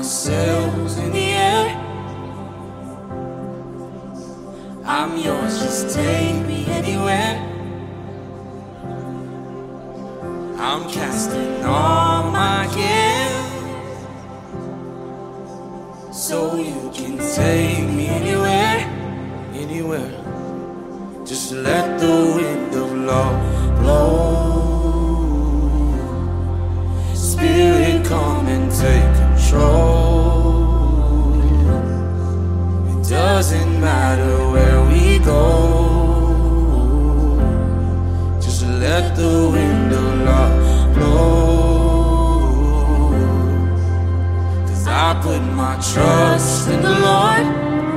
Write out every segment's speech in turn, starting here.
sails in the air. I'm yours, just take me anywhere. I'm casting all my cares, so you can take me anywhere, anywhere. Just let the wind of love blow. Spirit, come and take control. It doesn't matter where we go, just let the wind of love blow. 'Cause I put my trust in the Lord.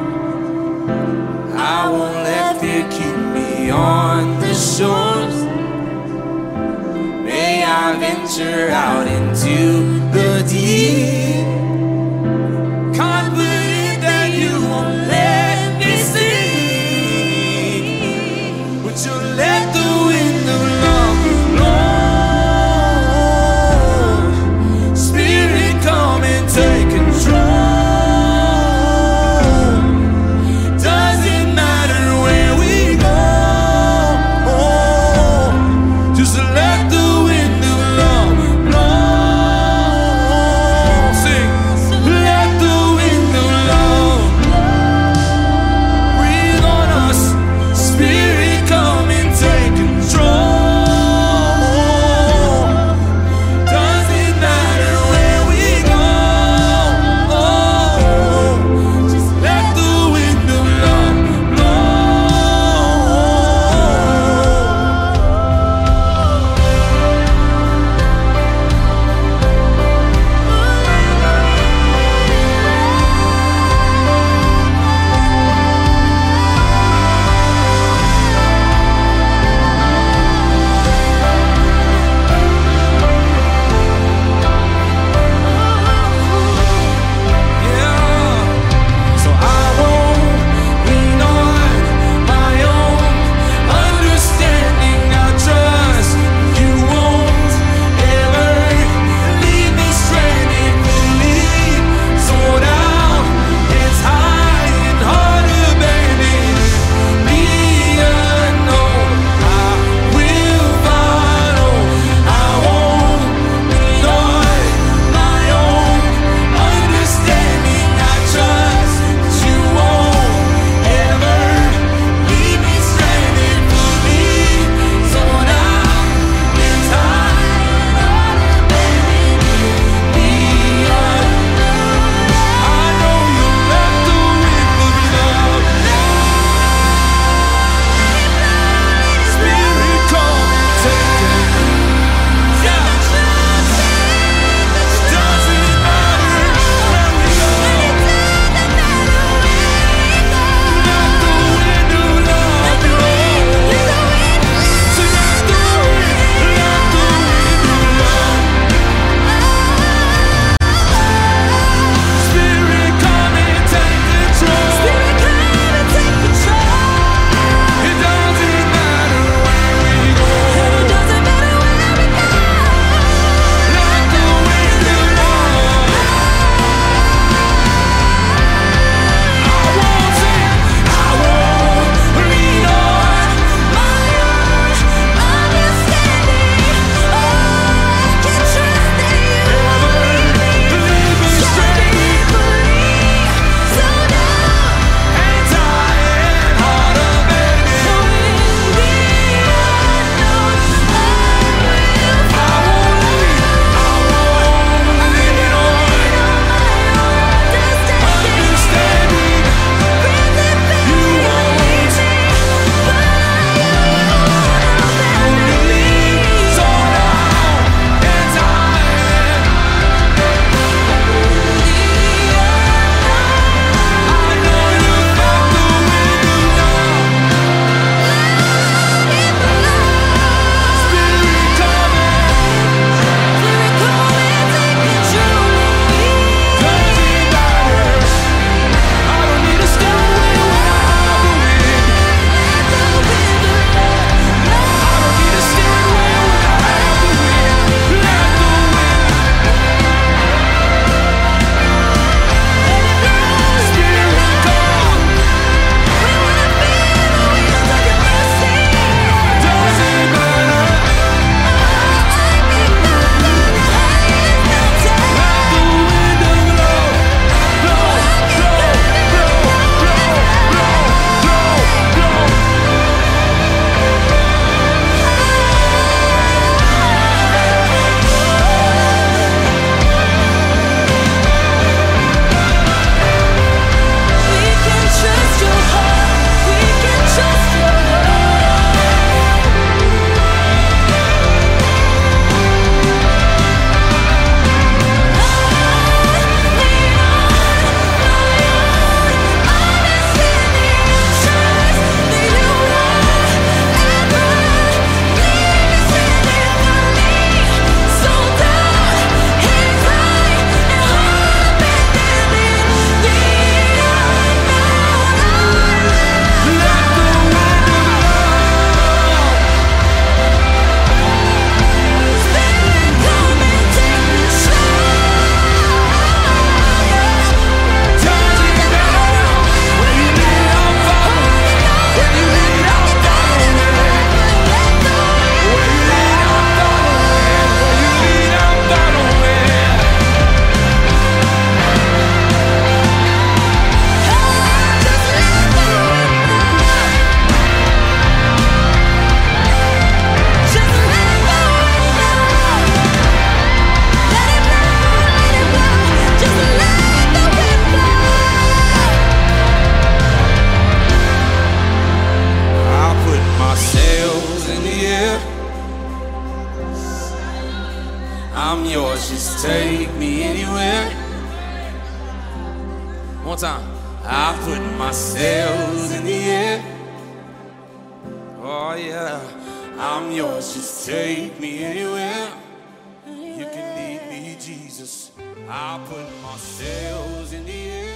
I won't let fear keep me on the shores. May I venture out into the deep, confident that you won't let me sink. But you'll let the wind of love blow. Spirit, come and take control. Doesn't matter where we go, just let the wind of love blow. me anywhere. One time. I put my sails in the air. Oh yeah, I'm yours, just take me anywhere. You can lead me, Jesus. I put my sails in the air.